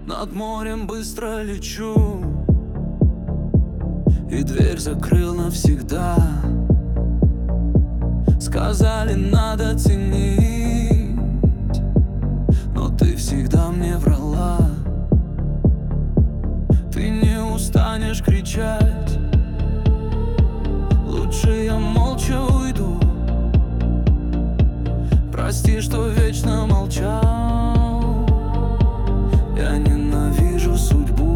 Над морем быстро лечу, и дверь закрыл навсегда. Сказали, надо ценить, но ты всегда мне врала. Ты не устанешь кричать, лучше я молча уйду. Прости, что вечно молчал, я ненавижу судьбу.